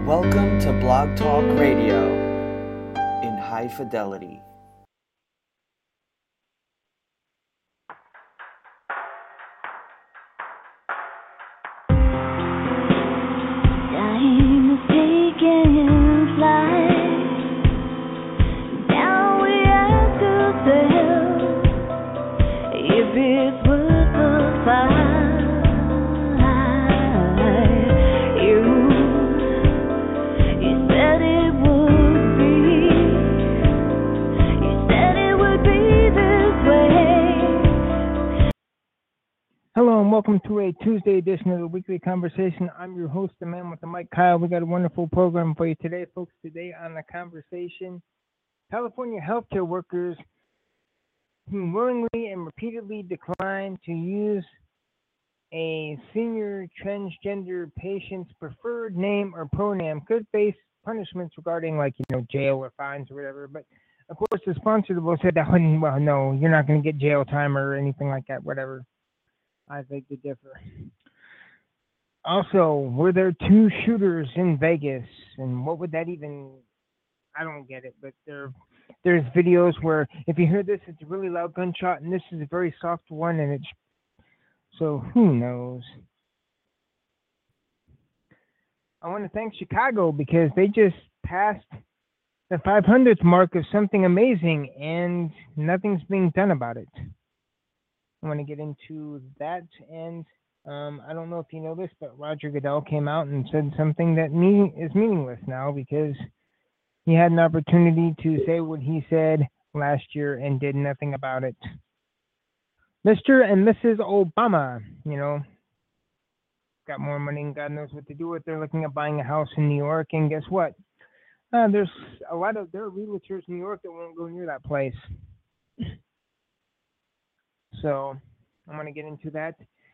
Welcome to Blog Talk Radio in high fidelity. Time is taking flight. Now we ask ourselves if it's worth the fight. You said it would be. You said it would be this way. Hello and welcome to a Tuesday edition of the Weekly Conversation. I'm your host, the man with the mic, Kyle. We got a wonderful program for you today, folks. Today on the conversation, California healthcare workers who willingly and repeatedly decline to use a senior transgender patient's preferred name or pronoun could face punishments regarding, jail or fines or whatever. But of course, the sponsor of the bill said that, well, no, you're not going to get jail time or anything like that, whatever. I think they differ. Also, were there two shooters in Vegas? And what would that even... I don't get it, but there's videos where if you hear this, it's a really loud gunshot, and this is a very soft one, and it's... So, who knows? I want to thank Chicago because they just passed the 500th mark of something amazing, and nothing's being done about it. I want to get into that, and I don't know if you know this, but Roger Goodell came out and said something that is meaningless now because he had an opportunity to say what he said last year and did nothing about it. Mr. and Mrs. Obama, got more money and God knows what to do with. They're looking at buying a house in New York, and guess what? There are realtors in New York that won't go near that place. So I'm going to get into that.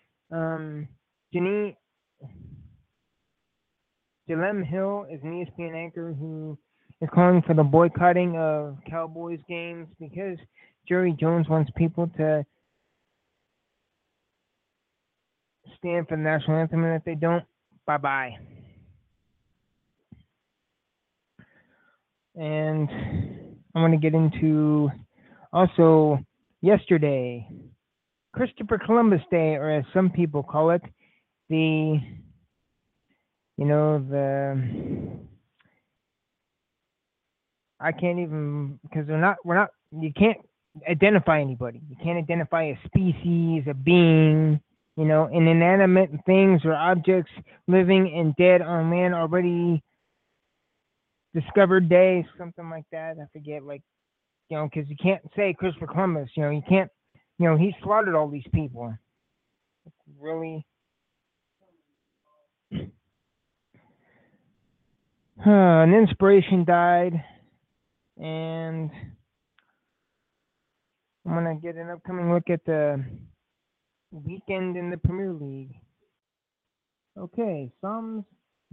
Jalem Hill is an ESPN anchor who is calling for the boycotting of Cowboys games because Jerry Jones wants people to stand for the national anthem, and if they don't, bye-bye. And I want to get into also yesterday, Christopher Columbus Day, or as some people call it, I can't even, because you can't identify anybody. You can't identify a species, a being, an inanimate things or objects living and dead on land already discovered day, something like that. I forget, because you can't say Christopher Columbus, you can't, he slaughtered all these people. Really? An inspiration died, and I'm going to get an upcoming look at the weekend in the Premier League. Okay, Psalms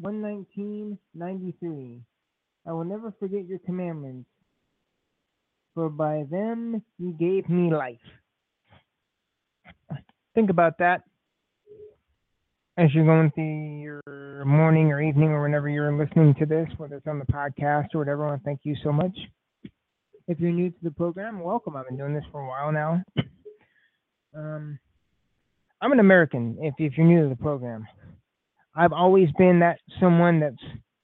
119:93. I will never forget your commandments, for by them you gave me life. Think about that as you're going through your morning or evening or whenever you're listening to this, whether it's on the podcast or whatever. I want to thank you so much. If you're new to the program, welcome. I've been doing this for a while now. I'm an American, if you're new to the program. I've always been someone that's...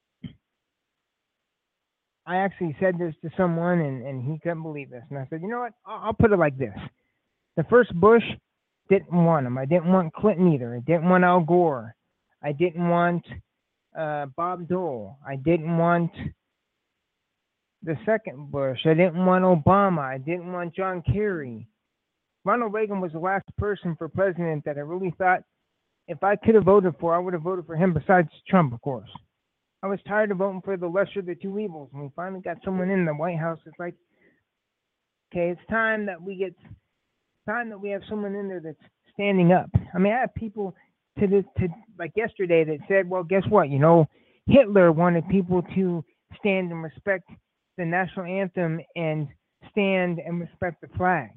I actually said this to someone, and he couldn't believe this. And I said, you know what? I'll put it like this. The first Bush, didn't want him. I didn't want Clinton either. I didn't want Al Gore. I didn't want Bob Dole. I didn't want the second Bush. I didn't want Obama. I didn't want John Kerry. Ronald Reagan was the last person for president that I really thought if I could have voted for, I would have voted for him besides Trump, of course. I was tired of voting for the lesser of the two evils. When we finally got someone in the White House, it's like, okay, it's time that we have someone in there that's standing up. I mean, I have people like yesterday that said, well, guess what? Hitler wanted people to stand and respect the national anthem and stand and respect the flag.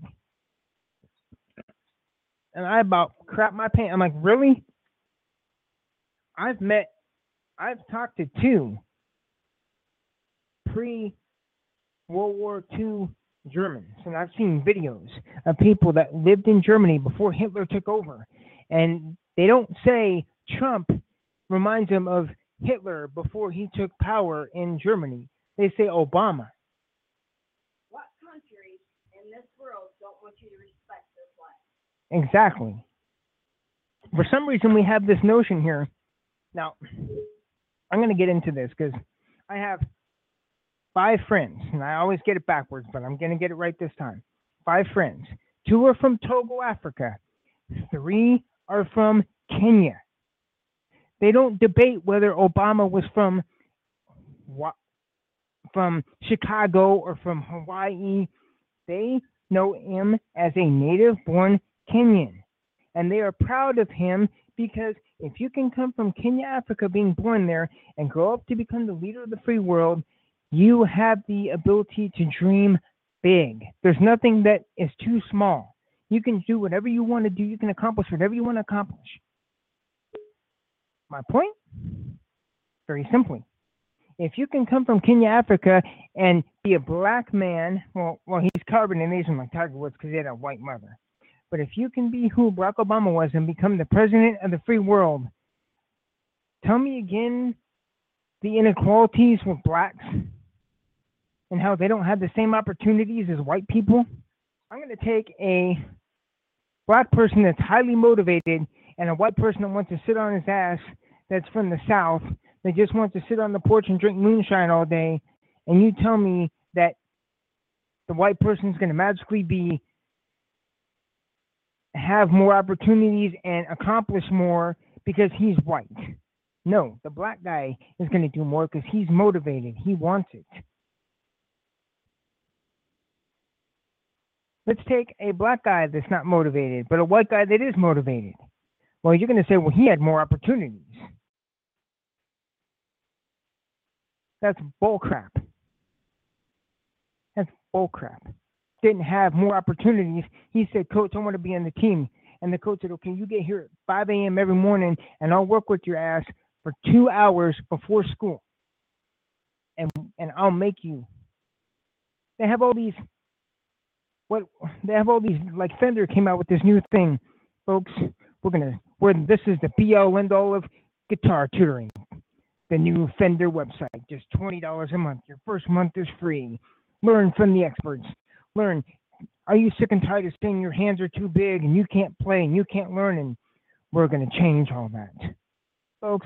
And I about crap my pants. I'm like, really? I've talked to two pre-World War II Germans, and I've seen videos of people that lived in Germany before Hitler took over, and they don't say Trump reminds them of Hitler before he took power in Germany. They say Obama. What country in this world don't want you to respect their flag? Exactly. For some reason, we have this notion here. Now, I'm going to get into this because I have 5 friends, and I always get it backwards, but I'm going to get it right this time. 5 friends. 2 are from Togo, Africa. 3 are from Kenya. They don't debate whether Obama was from Chicago or from Hawaii. They know him as a native-born Kenyan, and they are proud of him because if you can come from Kenya, Africa, being born there, and grow up to become the leader of the free world, you have the ability to dream big. There's nothing that is too small. You can do whatever you want to do. You can accomplish whatever you want to accomplish. My point? Very simply. If you can come from Kenya, Africa, and be a black man, well, he's Carbon Asian like Tiger Woods because he had a white mother. But if you can be who Barack Obama was and become the president of the free world, tell me again the inequalities with blacks and how they don't have the same opportunities as white people. I'm going to take a black person that's highly motivated and a white person that wants to sit on his ass that's from the South, that just wants to sit on the porch and drink moonshine all day, and you tell me that the white person's going to magically have more opportunities and accomplish more because he's white. No, the black guy is going to do more because he's motivated. He wants it. Let's take a black guy that's not motivated, but a white guy that is motivated. Well, you're going to say, well, he had more opportunities. That's bullcrap. That's bullcrap. Didn't have more opportunities. He said, Coach, I want to be on the team. And the coach said, okay, you get here at 5 a.m. every morning, and I'll work with your ass for 2 hours before school. And I'll make you. They have all these, like Fender came out with this new thing. Folks, this is the be-all, end-all of guitar tutoring. The new Fender website, just $20 a month. Your first month is free. Learn from the experts. Learn. Are you sick and tired of saying your hands are too big and you can't play and you can't learn? And we're going to change all that. Folks,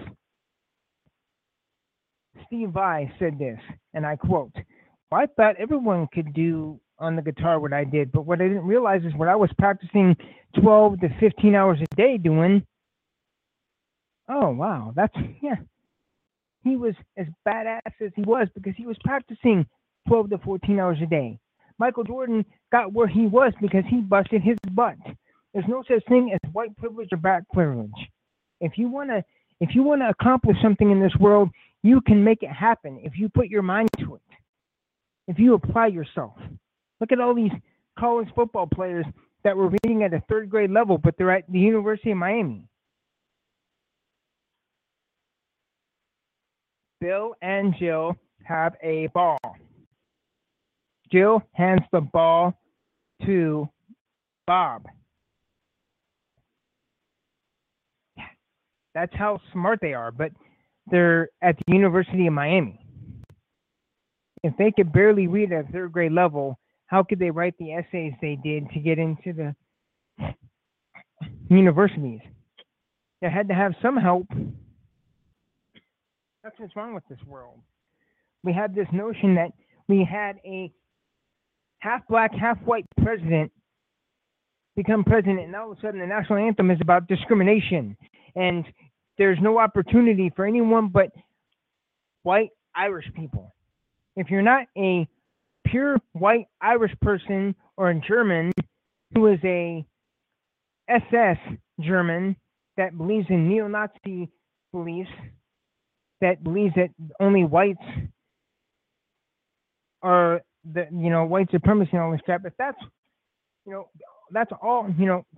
Steve Vai said this, and I quote, I thought everyone could do on the guitar what I did, but what I didn't realize is what I was practicing 12 to 15 hours a day doing. Oh, wow. He was as badass as he was because he was practicing 12 to 14 hours a day. Michael Jordan got where he was because he busted his butt. There's no such thing as white privilege or black privilege. If you want to accomplish something in this world, you can make it happen if you put your mind to it. If you apply yourself. Look at all these college football players that were reading at a 3rd grade level, but they're at the University of Miami. Bill and Jill have a ball. Jill hands the ball to Bob. That's how smart they are, but they're at the University of Miami. If they could barely read at 3rd grade level, how could they write the essays they did to get into the universities? They had to have some help. That's what's wrong with this world. We had this notion that we had a half black, half white president become president, and all of a sudden the national anthem is about discrimination, and there's no opportunity for anyone but white Irish people. If you're not a pure white Irish person or a German who is a SS German that believes in neo-Nazi beliefs, that believes that only whites are white supremacy and all this crap, if that's all,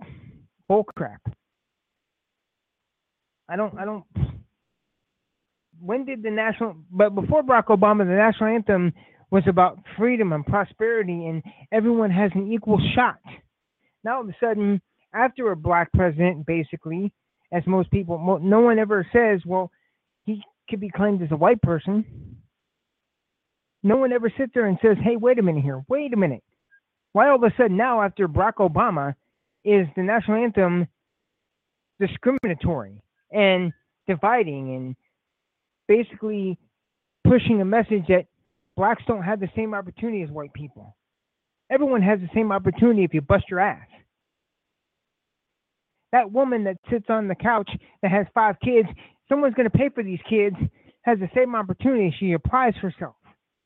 bull crap. I don't when did the national? But before Barack Obama, the national anthem was about freedom and prosperity, and everyone has an equal shot. Now all of a sudden, after a black president, basically, as most people, no one ever says, well, he could be claimed as a white person. No one ever sits there and says, hey, wait a minute here, wait a minute. Why all of a sudden now, after Barack Obama, is the national anthem discriminatory and dividing and basically pushing a message that blacks don't have the same opportunity as white people? Everyone has the same opportunity if you bust your ass. That woman that sits on the couch that has 5 kids, someone's going to pay for these kids, has the same opportunity. She applies herself.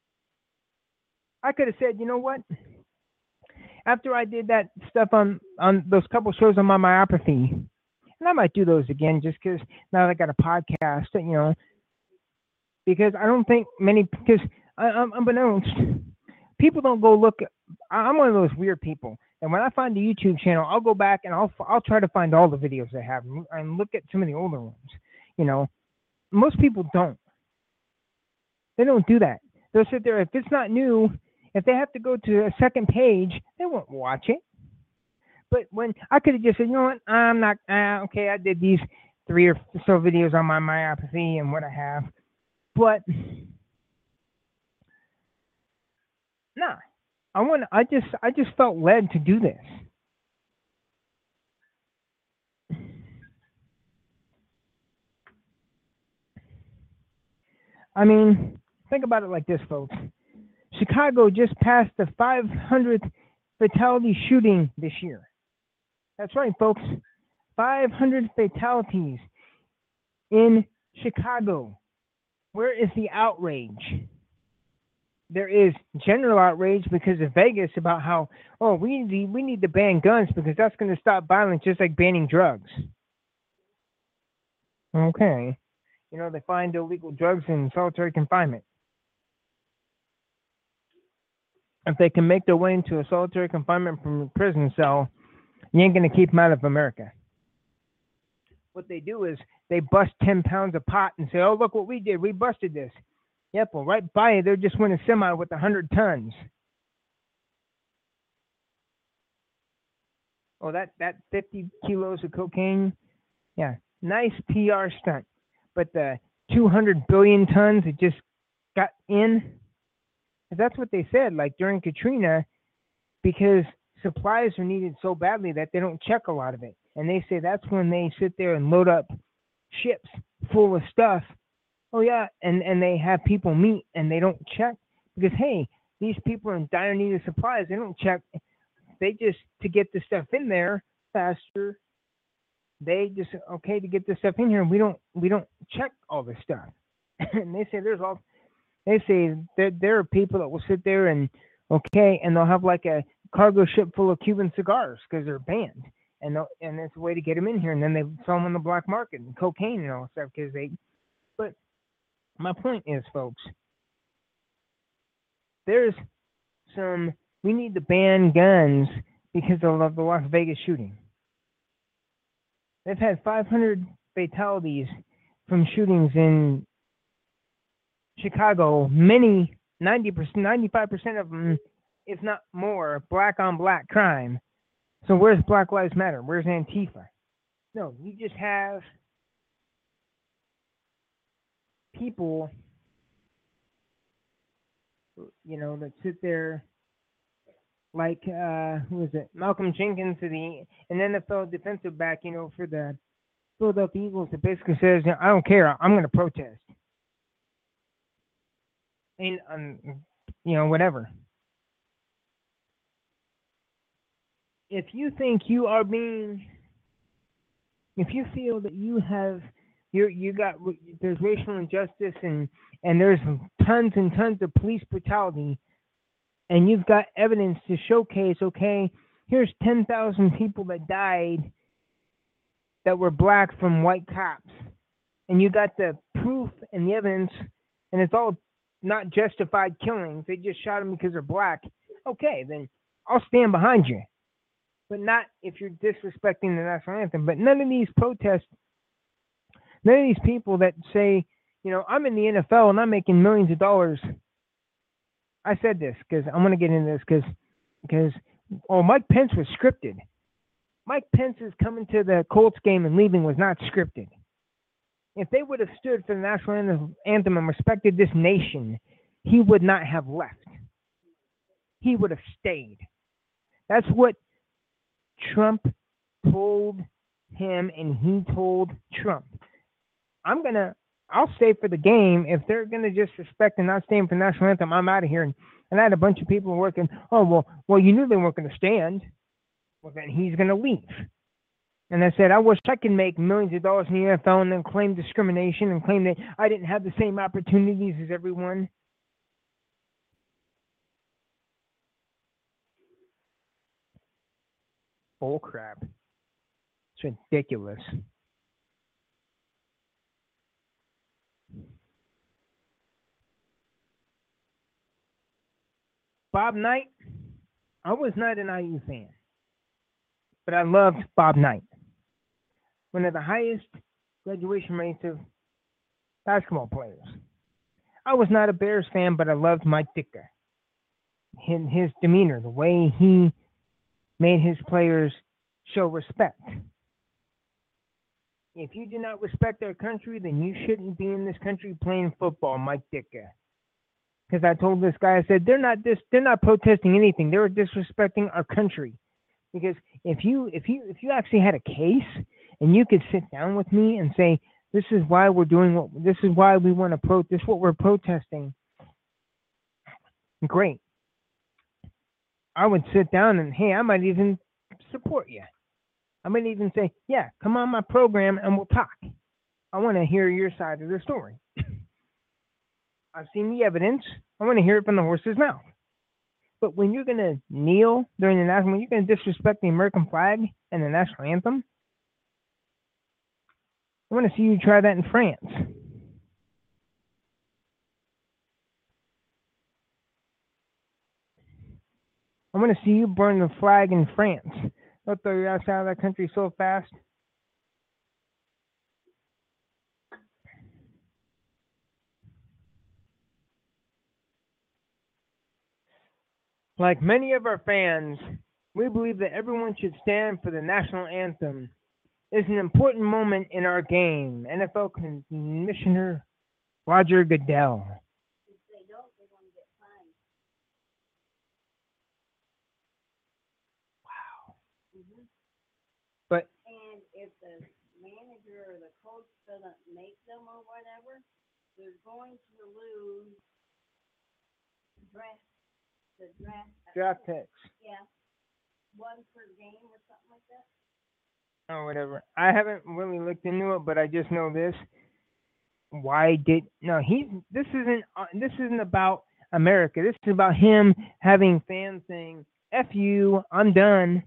I could have said, you know what? After I did that stuff on those couple shows on my myopathy, and I might do those again just because now that I got a podcast, because I don't think many, because unbeknownst, people don't go look. I'm one of those weird people. And when I find the YouTube channel, I'll go back and I'll try to find all the videos they have and look at some of the older ones. Most people don't. They don't do that. They'll sit there. If it's not new, if they have to go to a second page, they won't watch it. But when I could have just said, you know what, I'm not, okay, I did these 3 or so videos on my myopathy and what I have. But, nah. I just felt led to do this. I mean, think about it like this, folks. Chicago just passed the 500th fatality shooting this year. That's right, folks. 500 fatalities in Chicago. Where is the outrage? There is general outrage because of Vegas about how, we need to ban guns because that's going to stop violence, just like banning drugs. Okay. They find illegal drugs in solitary confinement. If they can make their way into a solitary confinement from a prison cell, you ain't going to keep them out of America. What they do is they bust 10 pounds of pot and say, oh, look what we did. We busted this. Yep, well, right by it, there just went a semi with 100 tons. Oh, that 50 kilos of cocaine? Yeah, nice PR stunt. But the 200 billion tons it just got in, that's what they said, like during Katrina, because supplies are needed so badly that they don't check a lot of it. And they say that's when they sit there and load up ships full of stuff. Oh, yeah, and they have people meet and they don't check because, hey, these people are in dire need of supplies. They don't check. They just, to get the stuff in there faster, they just, okay, to get this stuff in here, we don't check all this stuff. And they say there are people that will sit there and, okay, and they'll have like a cargo ship full of Cuban cigars because they're banned. And it's a way to get them in here. And then they sell them on the black market and cocaine and all that stuff because but my point is, folks, we need to ban guns because of the Las Vegas shooting. They've had 500 fatalities from shootings in Chicago. Many, 90%, 95% of them, if not more, black on black crime. So where's Black Lives Matter? Where's Antifa? No, you just have people, that sit there like, who is it? Malcolm Jenkins, an NFL defensive back, for the Philadelphia Eagles, that basically says, I don't care, I'm going to protest. And, whatever. If you think you are if you feel that you have, there's racial injustice and there's tons and tons of police brutality, and you've got evidence to showcase, okay, here's 10,000 people that died that were black from white cops, and you got the proof and the evidence, and it's all not justified killings, they just shot them because they're black, okay, then I'll stand behind you. But not if you're disrespecting the national anthem. But none of these protests, none of these people that say, I'm in the NFL and I'm making millions of dollars. I said this because I'm going to get into this because Mike Pence was scripted. Mike Pence's coming to the Colts game and leaving was not scripted. If they would have stood for the national anthem and respected this nation, he would not have left. He would have stayed. That's what Trump told him, and he told Trump. I'll stay for the game. If they're gonna just respect and not stand for the national anthem, I'm out of here. And I had a bunch of people working. Oh well, you knew they weren't gonna stand. Well, then he's gonna leave. And I said, I wish I could make millions of dollars in the NFL and then claim discrimination and claim that I didn't have the same opportunities as everyone. Bull crap. It's ridiculous. Bob Knight, I was not an IU fan, but I loved Bob Knight. One of the highest graduation rates of basketball players. I was not a Bears fan, but I loved Mike Ditka. His demeanor, the way he made his players show respect. If you do not respect our country, then you shouldn't be in this country playing football, Mike Ditka. Because I told this guy, I said, they're not protesting anything. They were disrespecting our country. Because if you actually had a case and you could sit down with me and say, this is why we're doing this is why we want to this is what we're protesting. Great. I would sit down and, hey, I might even support you. I might even say, yeah, come on my program and we'll talk. I want to hear your side of the story. I've seen the evidence. I want to hear it from the horse's mouth. But when you're going to kneel during the national, when you're going to disrespect the American flag and the national anthem, I want to see you try that in France. I want to see you burn the flag in France. They'll throw you outside of that country so fast. Like many of our fans, we believe that everyone should stand for the national anthem. It's an important moment in our game. NFL Commissioner Roger Goodell. If they don't, they're going to get fined. Wow. Mm-hmm. But and if the manager or the coach doesn't make them or whatever, they're going to lose draft picks. Yeah, one per game or something like that. Or whatever. I haven't really looked into it, but I just know this. This isn't about America. This is about him having fans saying, F you, I'm done.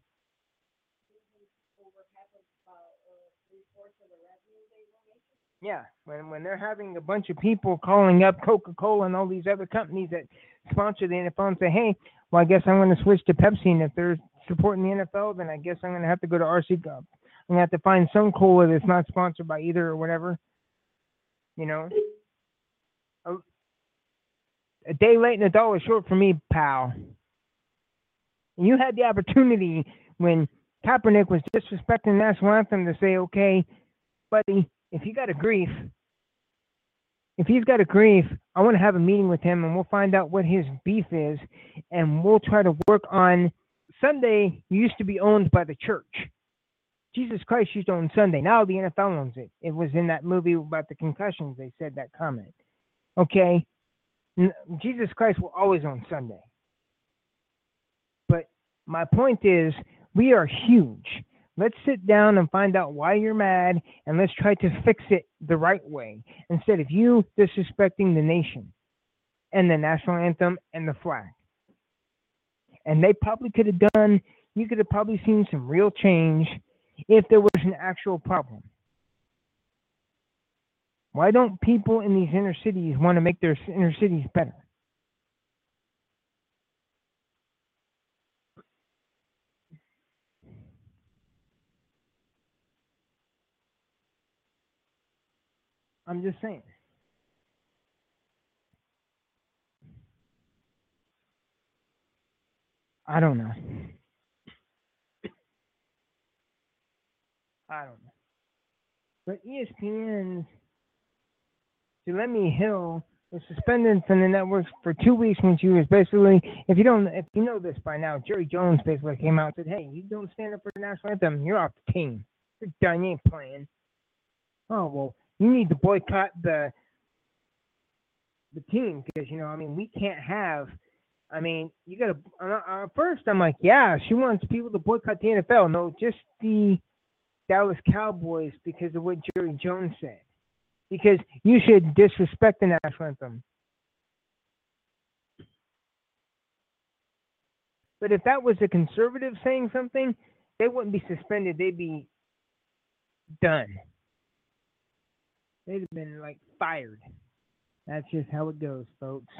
Yeah, when they're having a bunch of people calling up Coca-Cola and all these other companies that sponsor the NFL and say, hey, well, I guess I'm going to switch to Pepsi, and if they're supporting the NFL, then I guess I'm going to have to go to RC Cup. I'm going to have to find some cola that's not sponsored by either or whatever. You know? A day late and a dollar short for me, pal. And you had the opportunity when Kaepernick was disrespecting the national anthem to say, okay, buddy, if he's got a grief, I want to have a meeting with him and we'll find out what his beef is and we'll try to work on Sunday used to be owned by the church. Jesus Christ used to own Sunday. Now the NFL owns it. It was in that movie about the concussions. They said that comment. Okay. Jesus Christ will always own Sunday. But my point is, we are huge. Let's sit down and find out why you're mad, and let's try to fix it the right way, instead of you disrespecting the nation and the national anthem and the flag. And they probably could have you could have probably seen some real change if there was an actual problem. Why don't people in these inner cities want to make their inner cities better? I'm just saying. I don't know. I don't know. But ESPN's Lemmy Hill was suspended from the networks for 2 weeks when she was basically, if you know this by now, Jerry Jones basically came out and said, "Hey, you don't stand up for the national anthem, you're off the team. You're done. You ain't playing." Oh well, you need to boycott the team because we can't have. You got to. First, I'm like, yeah, she wants people to boycott the NFL. No, just the Dallas Cowboys because of what Jerry Jones said. Because you should disrespect the national anthem. But if that was a conservative saying something, they wouldn't be suspended. They'd be done. They'd have been fired. That's just how it goes, folks.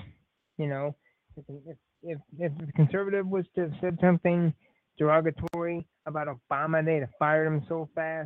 If the conservative was to have said something derogatory about Obama, they'd have fired him so fast.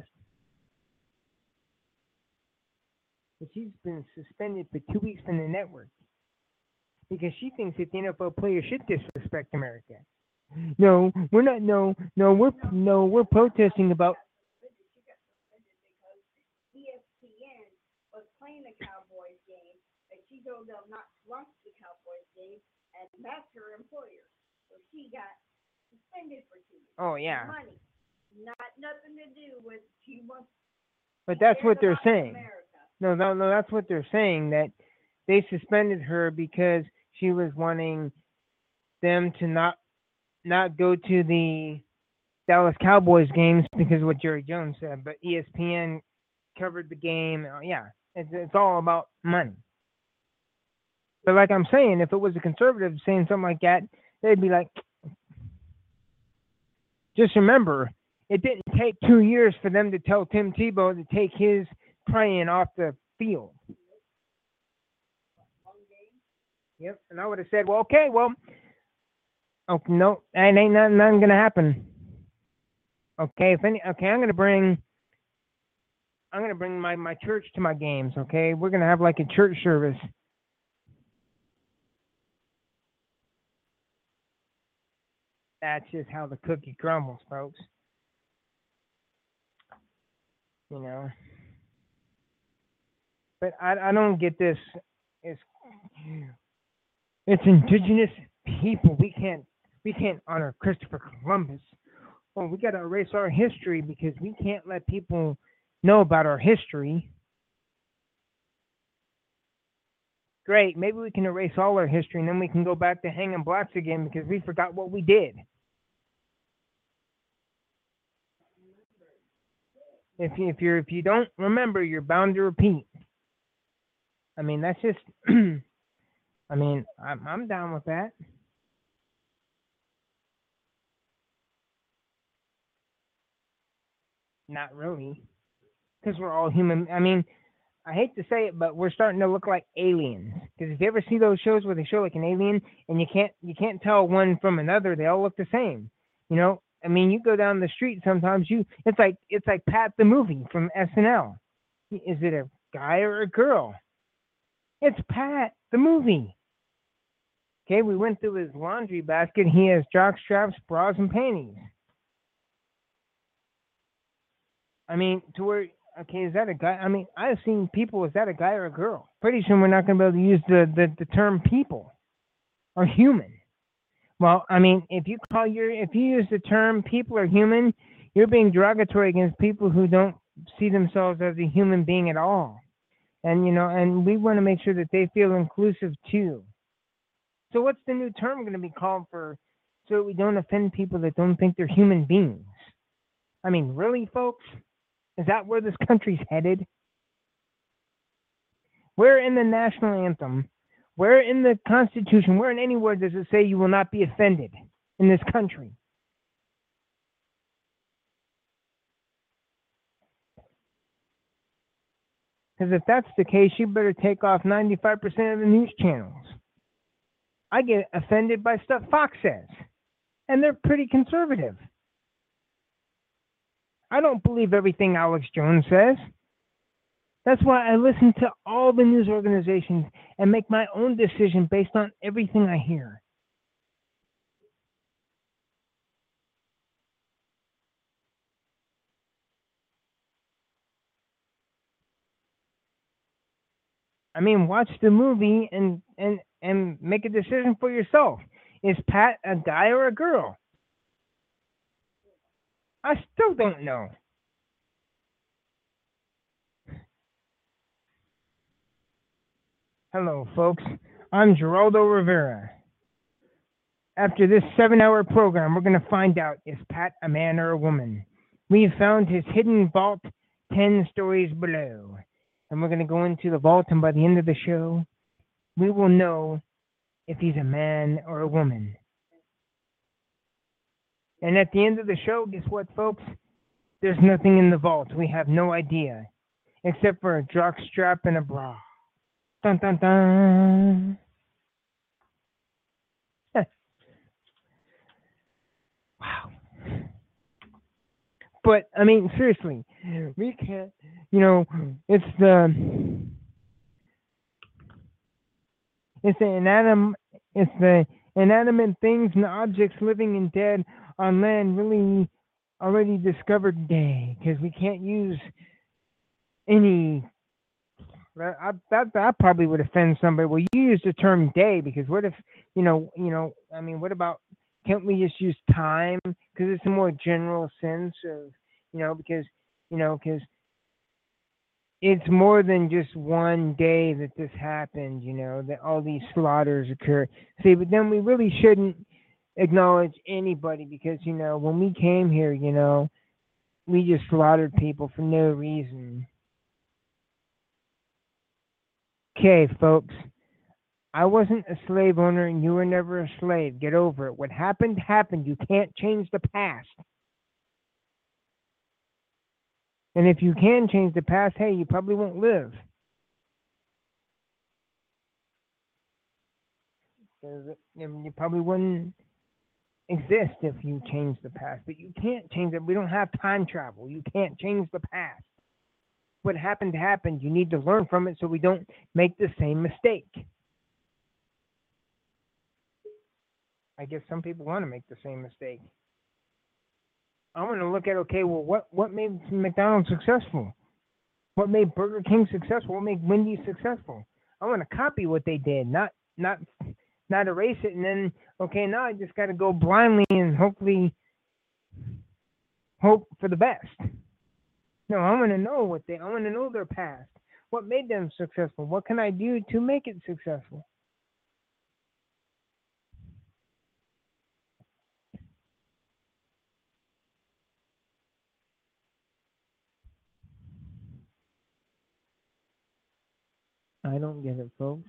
But she's been suspended for 2 weeks from the network because she thinks that the NFL players should disrespect America. No, we're not. No, we're protesting about. She got suspended because ESPN was playing the Cowboys game, and she told them not to watch the Cowboys game, and that's her employer. So she got suspended for 2 weeks. Oh yeah. Money, nothing to do with she wants. But that's what they're saying. America. No, that's what they're saying, that they suspended her because she was wanting them to not go to the Dallas Cowboys games because of what Jerry Jones said. But ESPN covered the game. Yeah, it's all about money. But like I'm saying, if it was a conservative saying something like that, they'd be like, just remember, it didn't take 2 years for them to tell Tim Tebow to take his praying off the field. Yep, and I would have said, well, okay, oh no, that ain't nothing gonna happen. Okay, I'm gonna bring my church to my games. Okay, we're gonna have a church service. That's just how the cookie crumbles, folks. But I don't get this. It's indigenous people. We can't honor Christopher Columbus. Well, we got to erase our history because we can't let people know about our history. Great, maybe we can erase all our history and then we can go back to hanging blacks again because we forgot what we did. If you don't remember, you're bound to repeat. That's just. I'm down with that. Not really, because we're all human. I hate to say it, but we're starting to look like aliens. Because if you ever see those shows where they show an alien and you can't tell one from another, they all look the same. You go down the street sometimes. It's like Pat the movie from SNL. Is it a guy or a girl? It's Pat the movie. Okay, we went through his laundry basket. He has jock straps, bras, and panties. To where, okay, is that a guy? I've seen people, is that a guy or a girl? Pretty soon we're not going to be able to use the term people or human. Well, if you use the term people or human, you're being derogatory against people who don't see themselves as a human being at all. And we want to make sure that they feel inclusive too. So what's the new term going to be called so that we don't offend people that don't think they're human beings? Really, folks? Is that where this country's headed? Where in the national anthem, where in the Constitution, where in anywhere does it say you will not be offended in this country? Because if that's the case, you better take off 95% of the news channels. I get offended by stuff Fox says, and they're pretty conservative. I don't believe everything Alex Jones says. That's why I listen to all the news organizations and make my own decision based on everything I hear. I mean, watch the movie and make a decision for yourself. Is Pat a guy or a girl? I still don't know. Hello, folks. I'm Geraldo Rivera. After this 7-hour program, we're going to find out, is Pat a man or a woman? We've found his hidden vault 10 stories below. And we're going to go into the vault, and by the end of the show, we will know if he's a man or a woman. And at the end of the show, guess what, folks? There's nothing in the vault. We have no idea, except for a jock strap and a bra. Dun dun dun. Wow. But I mean, seriously, we can't. You know, it's the it's the inanimate things and objects living and dead on land really already discovered day, because we can't use any. That probably would offend somebody. Well, you use the term day, because what if I mean, what about, can't we just use time, because it's a more general sense of, because it's more than just one day that this happened, that all these slaughters occur. See, but then we really shouldn't acknowledge anybody, because, when we came here, we just slaughtered people for no reason. Okay, folks, I wasn't a slave owner and you were never a slave. Get over it. What happened, happened. You can't change the past. And if you can change the past, hey, you probably won't live. You probably wouldn't exist if you changed the past. But you can't change it. We don't have time travel. You can't change the past. What happened happened. You need to learn from it so we don't make the same mistake. I guess some people want to make the same mistake. I want to look at, okay, well, what made McDonald's successful? What made Burger King successful? What made Wendy's successful? I want to copy what they did, not erase it, and then, okay, now I just got to go blindly and hopefully hope for the best. No, I want to know I want to know their past. What made them successful? What can I do to make it successful? I don't get it, folks.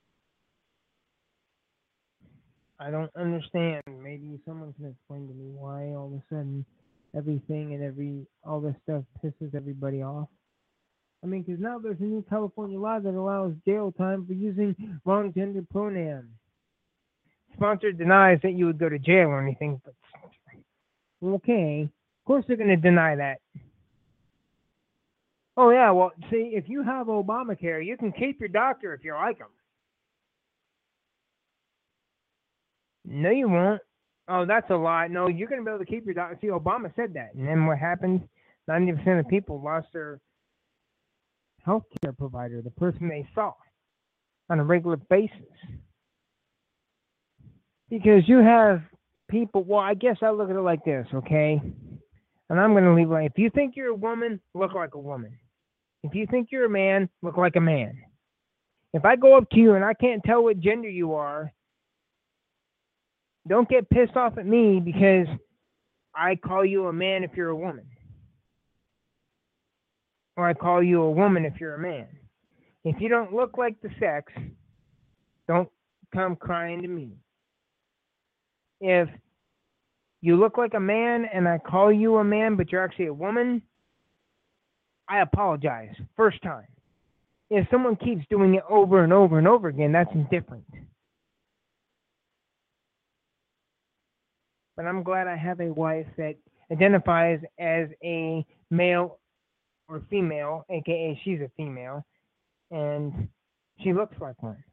I don't understand. Maybe someone can explain to me why all of a sudden everything and all this stuff pisses everybody off. I mean, because now there's a new California law that allows jail time for using wrong gender pronouns. Sponsor denies that you would go to jail or anything, but okay, of course they're going to deny that. Oh yeah, well, see, if you have Obamacare, you can keep your doctor if you like him. No, you won't. Oh, that's a lie. No, you're going to be able to keep your doctor. See, Obama said that, and then what happened? 90% of people lost their health care provider, the person they saw on a regular basis. Because you have people, well, I guess I look at it like this, okay? And I'm going to leave it like, if you think you're a woman, look like a woman. If you think you're a man, look like a man. If I go up to you and I can't tell what gender you are, don't get pissed off at me because I call you a man if you're a woman. Or I call you a woman if you're a man. If you don't look like the sex, don't come crying to me. If you look like a man and I call you a man but you're actually a woman, I apologize. First time. If someone keeps doing it over and over and over again, that's indifferent. But I'm glad I have a wife that identifies as a male or female, aka she's a female, and she looks like one.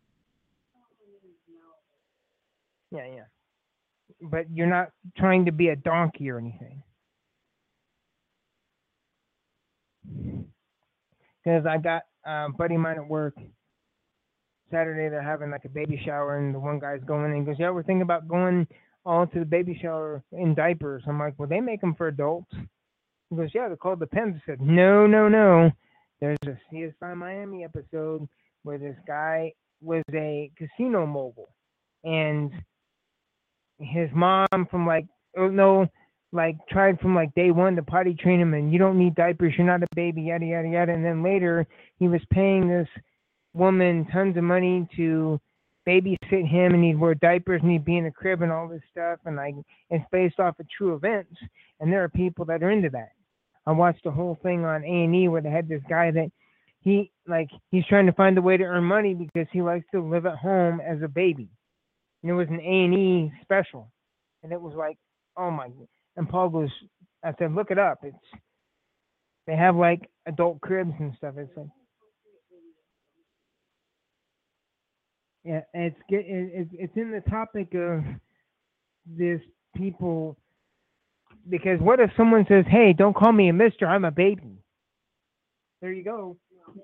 Yeah. But you're not trying to be a donkey or anything. Because I got a buddy of mine at work, Saturday they're having like a baby shower, and the one guy's going and goes, "Yeah, we're thinking about going all to the baby shower in diapers." I'm like, "Well, they make them for adults." He goes, "Yeah, they're called Depends." I said, "No, no, no. There's a CSI Miami episode where this guy was a casino mogul, and his mom from like, oh no, like tried from like day one to potty train him, and you don't need diapers, you're not a baby, yada yada yada." And then later he was paying this woman tons of money to babysit him, and he'd wear diapers and he'd be in a crib and all this stuff, and like it's based off of true events, and there are people that are into that. I watched the whole thing on A&E where they had this guy that he's trying to find a way to earn money because he likes to live at home as a baby. And it was an A&E special, and it was like, oh my. And Paul goes, I said, look it up. They have like adult cribs and stuff. It's like, yeah, it's in the topic of this people, because what if someone says, "Hey, don't call me a mister, I'm a baby." There you go.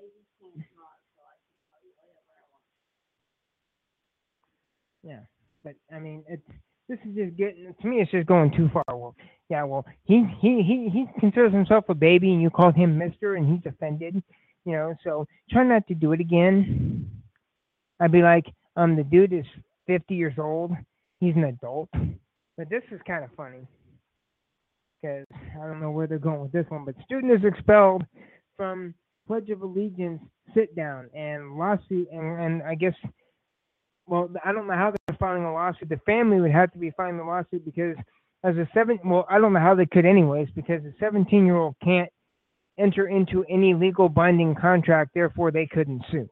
Yeah, but I mean, this is just getting, to me. It's just going too far. Well, yeah, well, he considers himself a baby, and you called him mister, and he's offended. So try not to do it again. I'd be like, the dude is 50 years old. He's an adult. But this is kind of funny, because I don't know where they're going with this one. But student is expelled from Pledge of Allegiance sit down and lawsuit, and I guess, well, I don't know how they're filing a lawsuit. The family would have to be filing the lawsuit because I don't know how they could anyways, because a 17-year-old can't enter into any legal binding contract, therefore they couldn't sue.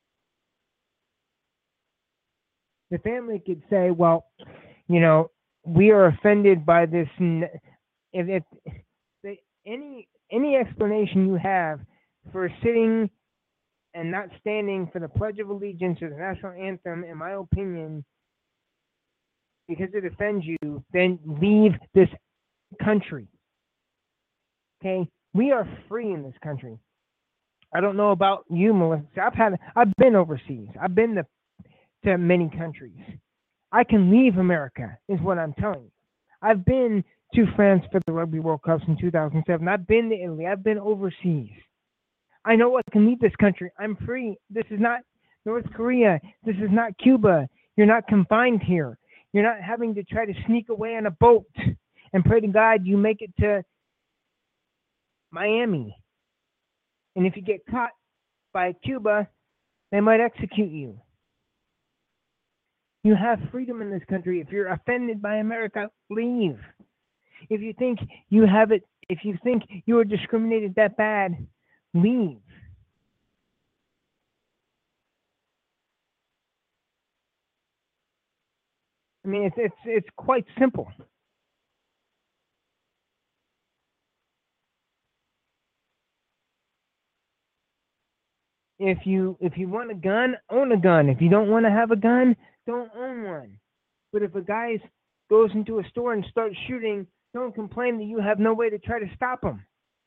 The family could say, well, we are offended by this. If any explanation you have for sitting and not standing for the Pledge of Allegiance or the national anthem, in my opinion, because it offends you, then leave this country. Okay? We are free in this country. I don't know about you, Melissa. I've been overseas. I've been to many countries. I can leave America, is what I'm telling you. I've been to France for the Rugby World Cups in 2007. I've been to Italy. I've been overseas. I know I can leave this country. I'm free. This is not North Korea. This is not Cuba. You're not confined here. You're not having to try to sneak away on a boat and pray to God you make it to Miami. And if you get caught by Cuba, they might execute you. You have freedom in this country. If you're offended by America, leave. If you think you have it, if you think you are discriminated that bad, leave. I mean, it's quite simple. If you want a gun, own a gun. If you don't want to have a gun, don't own one. But if a guy goes into a store and starts shooting, don't complain that you have no way to try to stop him.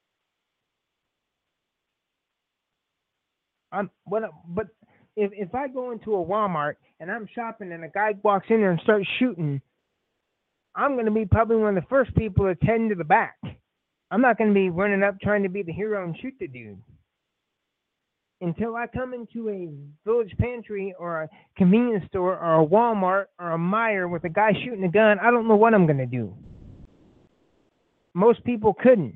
But if I go into a Walmart and I'm shopping and a guy walks in there and starts shooting, I'm going to be probably one of the first people that's heading to the back. I'm not going to be running up trying to be the hero and shoot the dude. Until I come into a Village Pantry or a convenience store or a Walmart or a Meijer with a guy shooting a gun, I don't know what I'm going to do. Most people couldn't.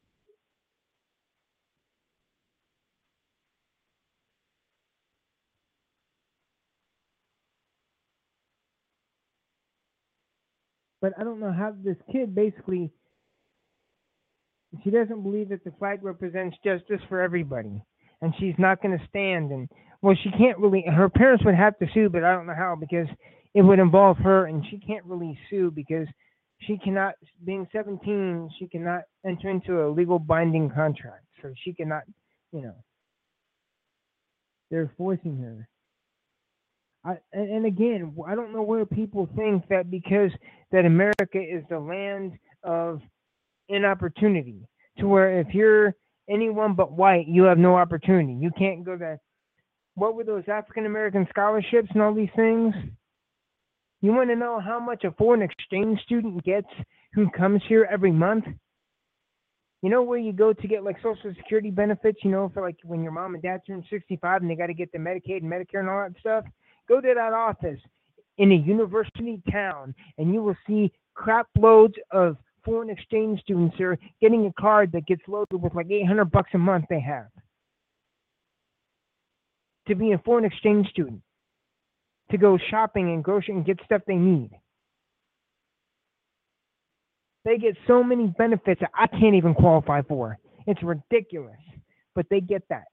But I don't know how this kid basically, she doesn't believe that the flag represents justice for everybody. And she's not going to stand. And, well, she can't really, her parents would have to sue, but I don't know how, because it would involve her, and she can't really sue because she cannot, being 17, she cannot enter into a legal binding contract. So she cannot, they're forcing her. And again, I don't know where people think that because that America is the land of inopportunity, to where if you're anyone but white, you have no opportunity. You can't go to What were those African American scholarships and all these things? You want to know how much a foreign exchange student gets who comes here every month? You know where you go to get like Social Security benefits, for like when your mom and dad turn 65 and they got to get the Medicaid and Medicare and all that stuff? Go to that office in a university town and you will see crap loads of foreign exchange students here getting a card that gets loaded with like $800 a month they have to be a foreign exchange student, to go shopping and grocery and get stuff they need. They get so many benefits that I can't even qualify for. It's ridiculous, but they get that.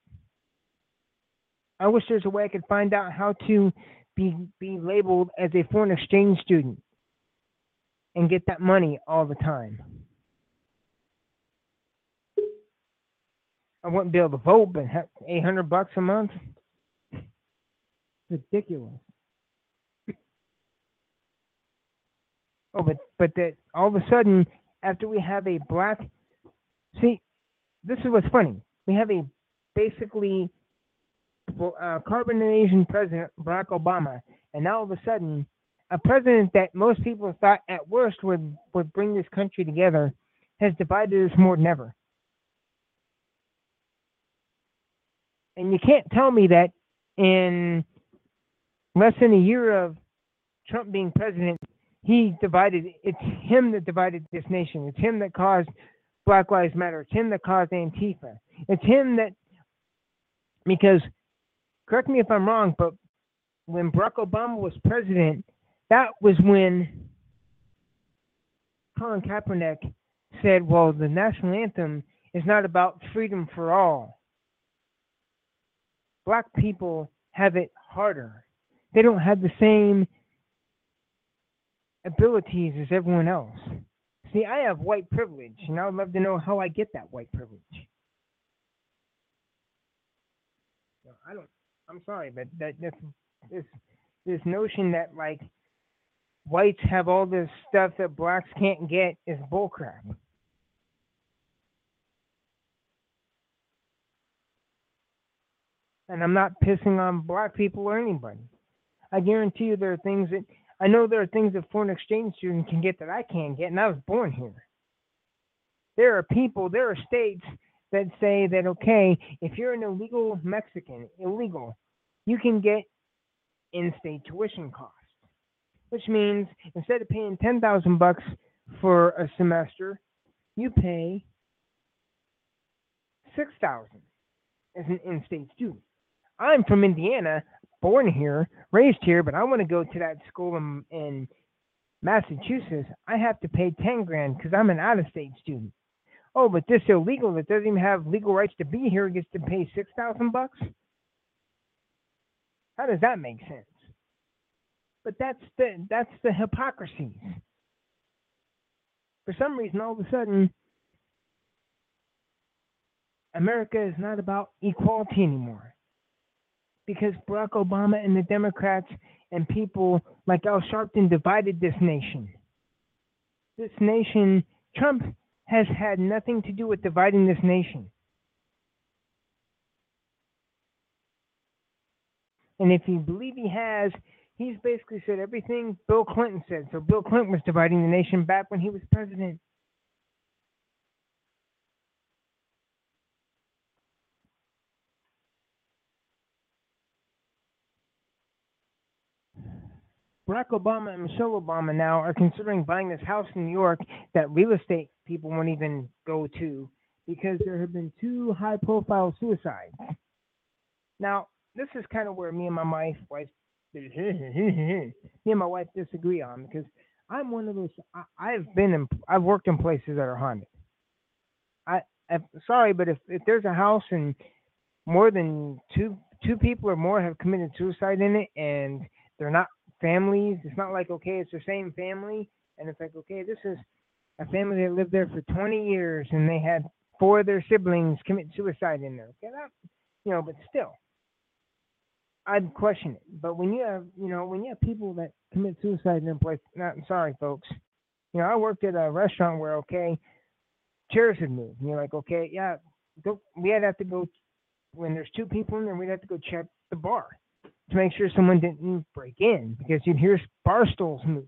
I wish there's a way I could find out how to be labeled as a foreign exchange student and get that money all the time. I wouldn't be able to vote, but $800 a month? Ridiculous. Oh, but that all of a sudden, after we have a black, see, this is what's funny. We have a basically Carbon Asian president, Barack Obama, and now all of a sudden, a president that most people thought at worst would bring this country together has divided us more than ever. And you can't tell me that in less than a year of Trump being president, it's him that divided this nation. It's him that caused Black Lives Matter. It's him that caused Antifa. It's him that, because, correct me if I'm wrong, but when Barack Obama was president, that was when Colin Kaepernick said, well, the national anthem is not about freedom for all. Black people have it harder. They don't have the same abilities as everyone else. See, I have white privilege, and I would love to know how I get that white privilege. I'm sorry, but this notion that like whites have all this stuff that blacks can't get is bullcrap. And I'm not pissing on black people or anybody. I guarantee you there are things that foreign exchange students can get that I can't get, and I was born here. There are states that say that, okay, if you're an illegal Mexican, you can get in-state tuition costs, which means instead of paying $10,000 for a semester, you pay $6,000 as an in-state student. I'm from Indiana, born here, raised here, but I want to go to that school in Massachusetts. I have to pay $10,000 because I'm an out-of-state student. Oh, but this illegal that doesn't even have legal rights to be here gets to pay $6,000? How does that make sense? But that's the hypocrisy. For some reason, all of a sudden, America is not about equality anymore. Because Barack Obama and the Democrats and people like Al Sharpton divided this nation. This nation, Trump has had nothing to do with dividing this nation. And if you believe he has, he's basically said everything Bill Clinton said. So Bill Clinton was dividing the nation back when he was president. Barack Obama and Michelle Obama now are considering buying this house in New York that real estate people won't even go to because there have been 2 high-profile suicides. Now, this is kind of where me and my wife disagree on, because I'm one of those. I've worked in places that are haunted. I'm sorry, but if there's a house and more than two people or more have committed suicide in it, and they're not families, it's not like, okay, it's the same family, and it's like, okay, this is a family that lived there for 20 years and they had 4 of their siblings commit suicide in there. Okay, that, but still, I'd question it. But when you have people that commit suicide in a place, I'm sorry, folks. I worked at a restaurant where, okay, chairs had moved, and you're like, okay, yeah, we'd have to go when there's 2 people in there. We'd have to go check the bar to make sure someone didn't break in because you'd hear bar stools move.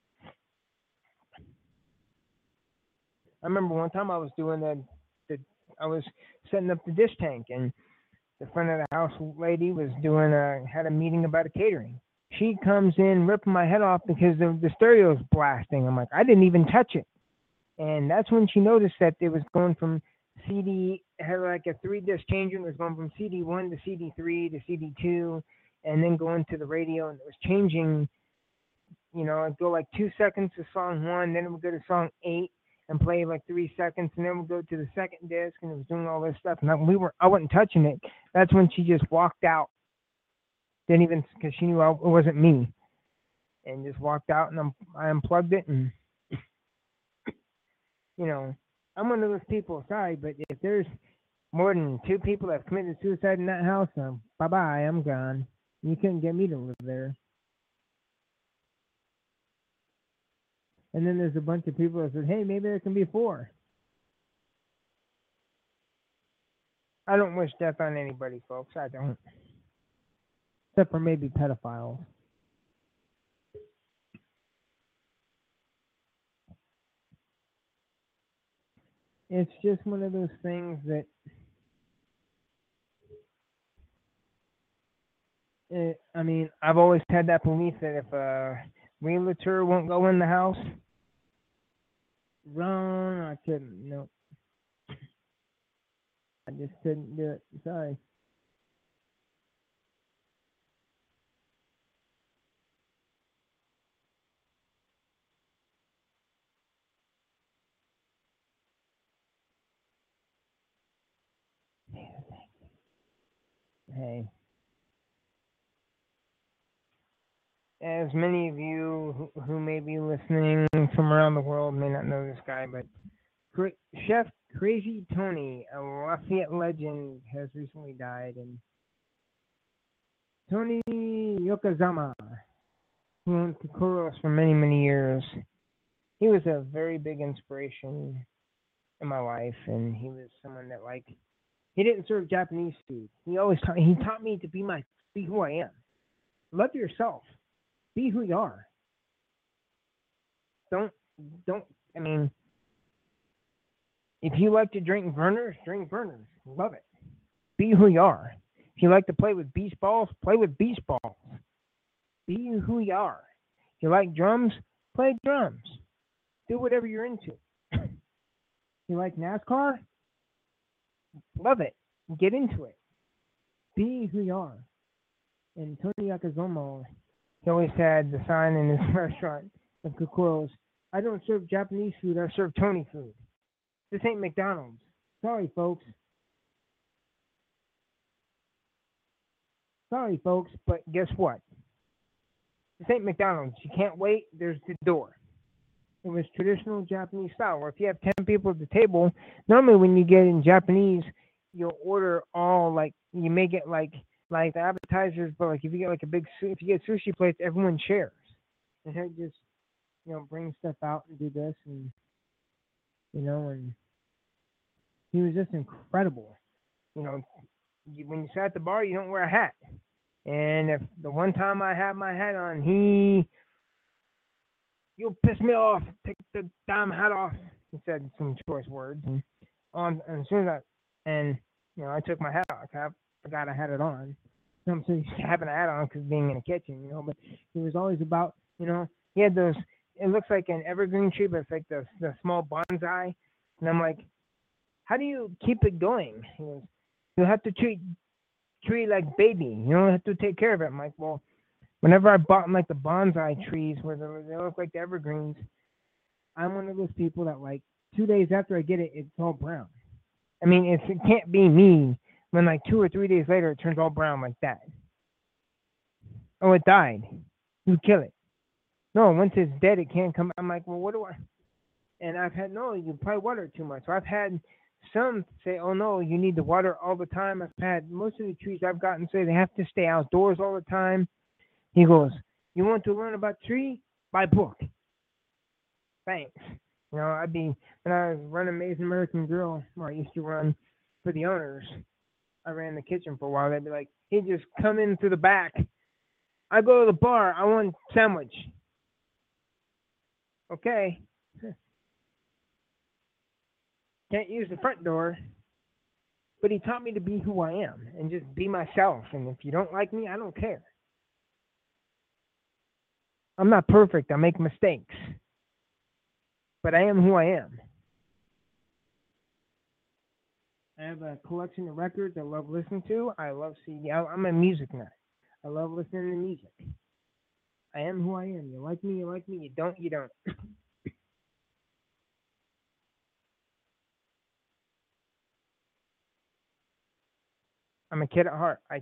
I remember one time I was doing I was setting up the dish tank, and the front of the house lady was had a meeting about a catering. She comes in ripping my head off because the stereo's blasting. I'm like, I didn't even touch it. And that's when she noticed that it was going from CD, it had like a 3-disc changer, and it was going from CD1 to CD3 to CD2, and then going to the radio, and it was changing, it'd go like 2 seconds to song 1, then it would go to song 8 and play like 3 seconds, and then we'd go to the second disc, and it was doing all this stuff, and I wasn't touching it. That's when she just walked out. Didn't even, because she knew it wasn't me, and just walked out, and I unplugged it, and I'm one of those people. Sorry, but if there's more than 2 people that have committed suicide in that house, bye-bye, I'm gone. You couldn't get me to live there. And then there's a bunch of people that said, hey, maybe there can be 4. I don't wish death on anybody, folks. I don't. Except for maybe pedophiles. It's just one of those things that I've always had that belief that if a realtor won't go in the house, wrong, I couldn't. Nope. I just couldn't do it. Sorry. Hey. As many of you who may be listening from around the world may not know this guy, but Chef Crazy Tony, a Lafayette legend, has recently died. And Tony Yokozama, who owned Kokuros for many, many years, he was a very big inspiration in my life, and he was someone that, he didn't serve Japanese food. He taught me to be who I am. Love yourself. Be who you are. Don't, if you like to drink Vernors, drink Vernors. Love it. Be who you are. If you like to play with beach balls, play with beach balls. Be who you are. If you like drums, play drums. Do whatever you're into. You like NASCAR? Love it. Get into it. Be who you are. And Tony Yokozama, he always had the sign in his restaurant of Kokuros, I don't serve Japanese food, I serve Tony food. This ain't McDonald's. Sorry, folks. Sorry, folks, but guess what? This ain't McDonald's. You can't wait. There's the door. It was traditional Japanese style, where if you have 10 people at the table, normally when you get in Japanese, you'll order all, you may get the appetizers, but if you get if you get sushi plates, everyone shares. And he'll just, bring stuff out and do this, and and he was just incredible. When you sit at the bar, you don't wear a hat. And if the one time I had my hat on, you'll piss me off, take the damn hat off, he said some choice words. And as soon as I took my hat off, I forgot I had it on. I'm so used to having a hat on because being in the kitchen, but it was always about, he had those, it looks like an evergreen tree, but it's like the small bonsai. And I'm like, how do you keep it going? He goes, you have to treat tree like baby. You don't have to take care of it. I'm like, well, whenever I bought the bonsai trees where they look like the evergreens, I'm one of those people that 2 days after I get it, it's all brown. It can't be me when 2 or 3 days later it turns all brown like that. Oh, it died. You kill it. No, once it's dead, it can't come. I'm like, well, what do I? And I've had, no, you probably water it too much. So I've had some say, oh, no, you need to water all the time. I've had most of the trees I've gotten say they have to stay outdoors all the time. He goes, you want to learn about tree? Buy book. Thanks. When I was running Amazing American Grill, where I used to run for the owners, I ran the kitchen for a while. They'd be like, "Hey, just come in through the back. I go to the bar. I want a sandwich." Okay. Can't use the front door. But he taught me to be who I am and just be myself. And if you don't like me, I don't care. I'm not perfect. I make mistakes. But I am who I am. I have a collection of records I love listening to. I love CD. I'm a music nut. I love listening to music. I am who I am. You like me, you like me. You don't, you don't. I'm a kid at heart. I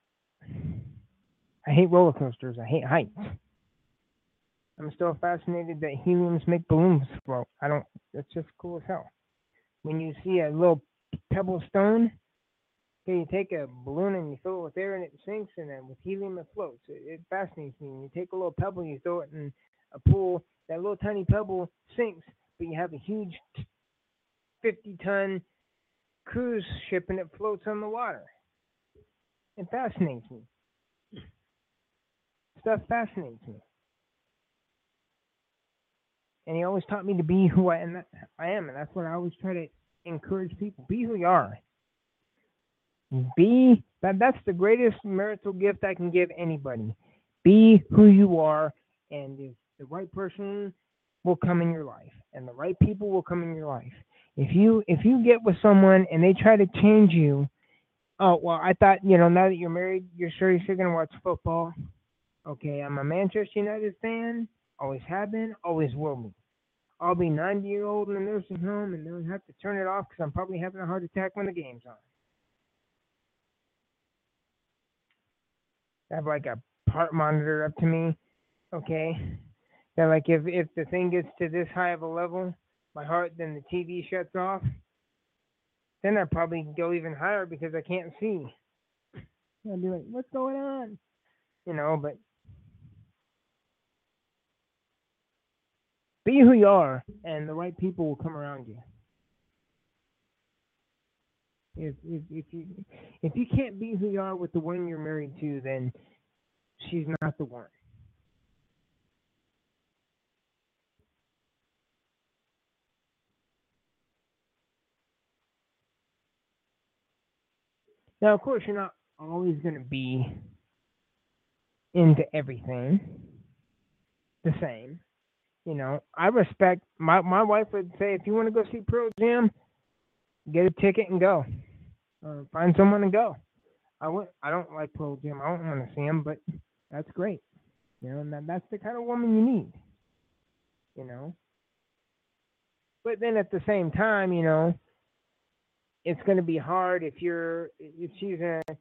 hate roller coasters. I hate heights. I'm still fascinated that heliums make balloons float. That's just cool as hell. When you see a little pebble stone, okay, you take a balloon and you fill it with air and it sinks, and then with helium it floats. It fascinates me. You take a little pebble, you throw it in a pool, that little tiny pebble sinks, but you have a huge 50-ton cruise ship and it floats on the water. It fascinates me. Stuff fascinates me. And he always taught me to be who I am, and that's what I always try to encourage people. Be who you are. That's the greatest marital gift I can give anybody. Be who you are, and if the right person will come in your life, and the right people will come in your life. If you get with someone and they try to change you, oh well, I thought now that you're married, you're seriously gonna watch football. Okay, I'm a Manchester United fan. Always have been, always will be. I'll be 90-year-old in a nursing home and then have to turn it off because I'm probably having a heart attack when the game's on. I have like a heart monitor up to me, okay? That like if the thing gets to this high of a level, my heart, then the TV shuts off. Then I probably go even higher because I can't see. I'll be like, what's going on? But be who you are, and the right people will come around you. If you can't be who you are with the one you're married to, then she's not the one. Now, of course, you're not always going to be into everything the same. I respect my wife would say, if you want to go see Pearl Jam, get a ticket and go. Find someone and go. I don't like Pearl Jam. I don't want to see them, but that's great. And that's the kind of woman you need. But then at the same time, it's going to be hard if she's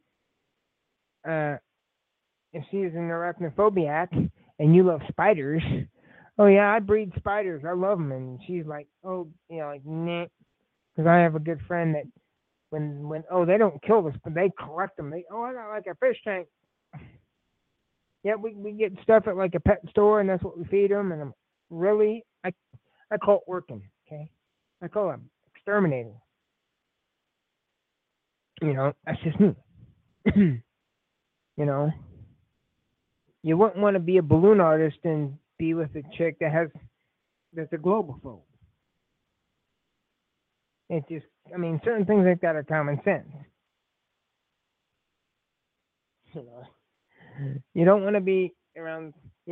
an arachnophobiac and you love spiders. Oh yeah, I breed spiders. I love them, and she's like, oh, like nah. Because I have a good friend that when they don't kill us, but they collect them. I got like a fish tank. Yeah, we get stuff at like a pet store, and that's what we feed them. And I'm really, I call it working. Okay, I call it exterminating. That's just me. You wouldn't want to be a balloon artist and be with a chick that's a globophobe. It just, certain things like that are common sense. You don't want to be around,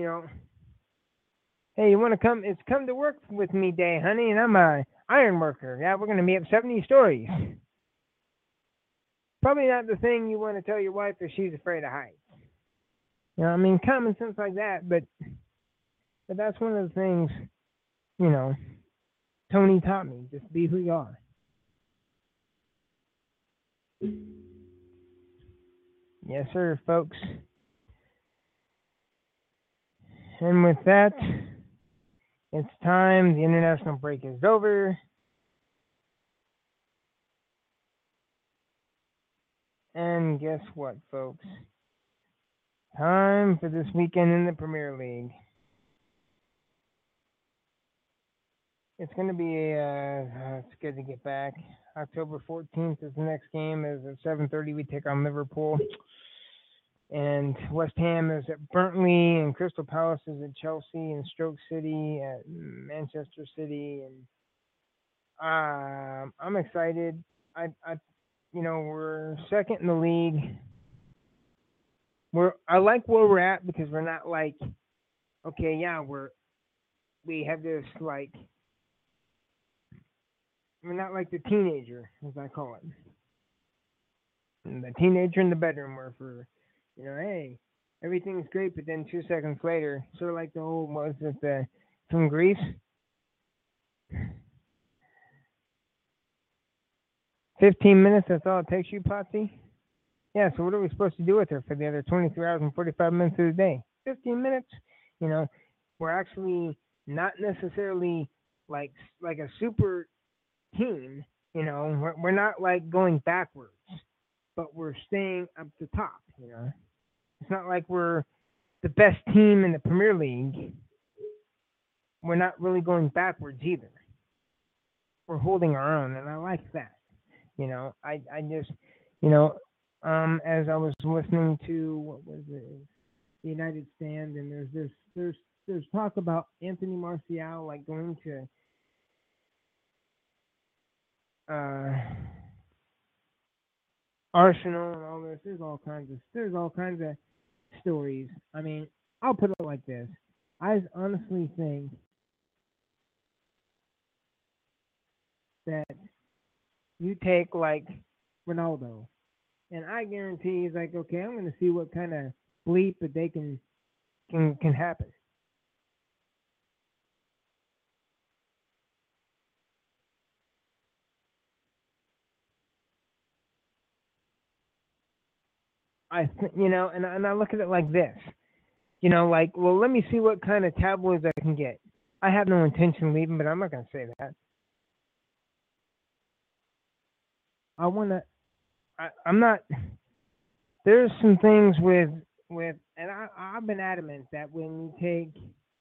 hey, you want to come? It's come to work with me day, honey, and I'm a iron worker. Yeah, we're going to be up 70 stories. Probably not the thing you want to tell your wife if she's afraid of heights. Common sense like that, but that's one of the things, Tony taught me. Just be who you are. Yes, sir, folks. And with that, it's time. The international break is over. And guess what, folks? Time for this weekend in the Premier League. it's going to be it's good to get back. October 14th is the next game. Is at 7:30. We take on Liverpool, and West Ham is at Burnley, and Crystal Palace is at Chelsea, and Stoke City at Manchester City, and I'm excited. I, we're second in the league. I like where we're at because we're not like, okay, yeah, we have this like, we're not like the teenager, as I call it. And the teenager in the bedroom where for, hey, everything's great, but then 2 seconds later, sort of like the old, what was it, from Greece? 15 minutes, that's all it takes you, Potsy? Yeah, so what are we supposed to do with her for the other 23 hours and 45 minutes of the day? 15 minutes? We're actually not necessarily like a super team, we're not like going backwards, but we're staying up the top, It's not like we're the best team in the Premier League. We're not really going backwards either. We're holding our own, and I like that. I just, as I was listening to, what was it, the United Stand, and there's talk about Anthony Martial like going to Arsenal and all this. There's all kinds of stories. I mean, I'll put it like this: I honestly think that you take like Ronaldo, and I guarantee he's like, okay, I'm going to see what kind of bleep that they can happen. And I look at it like this, well, let me see what kind of tabloids I can get. I have no intention of leaving, but I'm not going to say that. I'm not. There's some things with, and I've been adamant that when you take,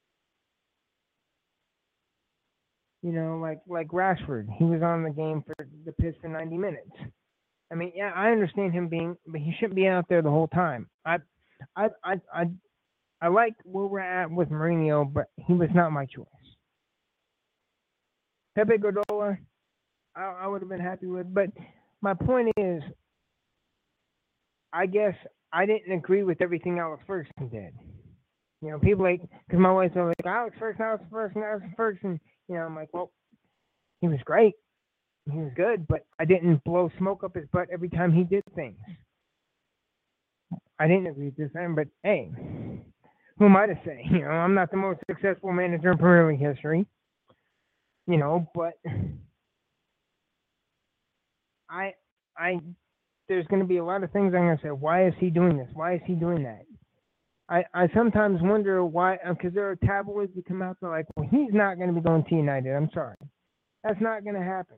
like Rashford, he was on the game for the pitch for 90 minutes. I mean, yeah, I understand him but he shouldn't be out there the whole time. I like where we're at with Mourinho, but he was not my choice. Pepe Guardiola, I would have been happy with, but my point is, I guess I didn't agree with everything Alex Ferguson did. People because my wife's like, Alex Ferguson. I'm like, well, he was great. He was good, but I didn't blow smoke up his butt every time he did things. I didn't agree with this time, but hey, who am I to say? I'm not the most successful manager in Premier League history. But I there's going to be a lot of things I'm going to say. Why is he doing this? Why is he doing that? I sometimes wonder why, because there are tabloids that come out that are like, well, he's not going to be going to United. I'm sorry. That's not going to happen.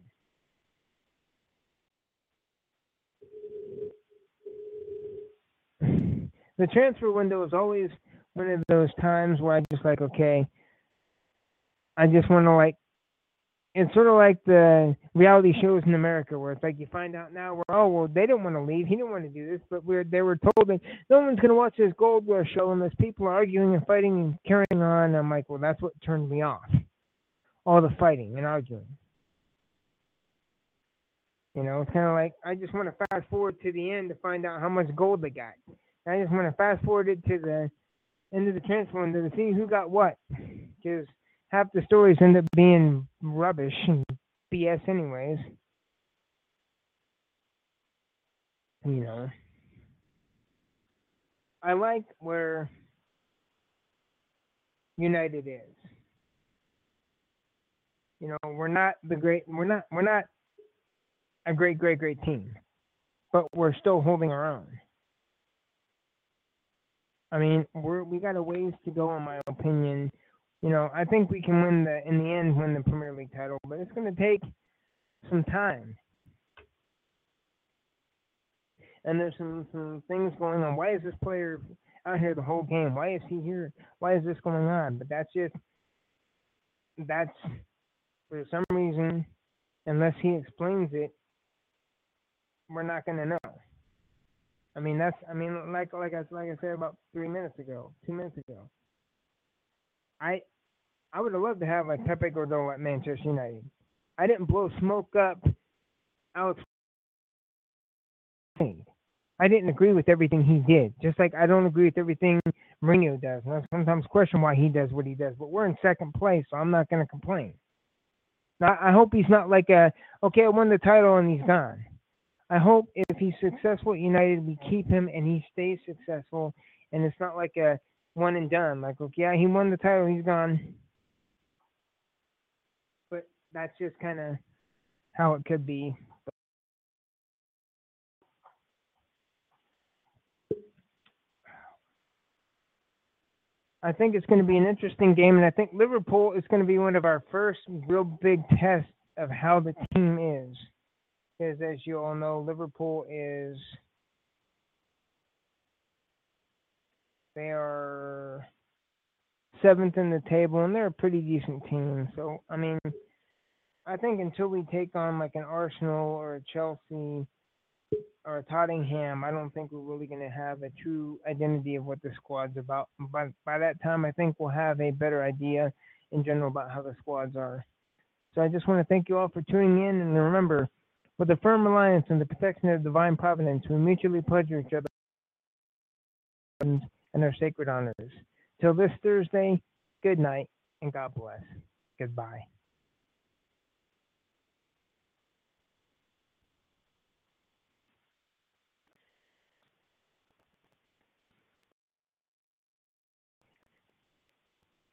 The transfer window is always one of those times where I just like, okay, I just want to it's sort of like the reality shows in America where it's like you find out now where, oh, well, they didn't want to leave. He didn't want to do this, but they were told that no one's going to watch this Gold Rush show unless people are arguing and fighting and carrying on. And I'm like, well, that's what turned me off. All the fighting and arguing. It's kind of like I just want to fast forward to the end to find out how much gold they got. I just want to fast forward it to the end of the transfer window to see who got what. Because half the stories end up being rubbish and BS anyways. I like where United is. We're not a great team, but we're still holding our own. I mean, we got a ways to go, in my opinion. I think we can win the Premier League title, but it's going to take some time. And there's some things going on. Why is this player out here the whole game? Why is he here? Why is this going on? But that's for some reason, unless he explains it, we're not going to know. I mean, like I said about 2 minutes ago. I would have loved to have like Pepe Gordon at Manchester United. I didn't blow smoke up Alex. I didn't agree with everything he did. Just like I don't agree with everything Mourinho does. And I sometimes question why he does what he does. But we're in second place, so I'm not going to complain. Now, I hope he's not like okay, I won the title and he's gone. I hope if he's successful at United, we keep him and he stays successful. And it's not like a one and done. Like, okay, yeah, he won the title, he's gone. But that's just kind of how it could be. I think it's going to be an interesting game, and I think Liverpool is going to be one of our first real big tests of how the team is. Because as you all know, Liverpool they are 7th in the table, and they're a pretty decent team. So, I mean, I think until we take on like an Arsenal or a Chelsea or a Tottenham, I don't think we're really going to have a true identity of what the squad's about. But by that time, I think we'll have a better idea in general about how the squads are. So I just want to thank you all for tuning in, and remember, with a firm reliance on the protection of divine providence, we mutually pledge each other and our sacred honors. Till this Thursday, good night and God bless. Goodbye.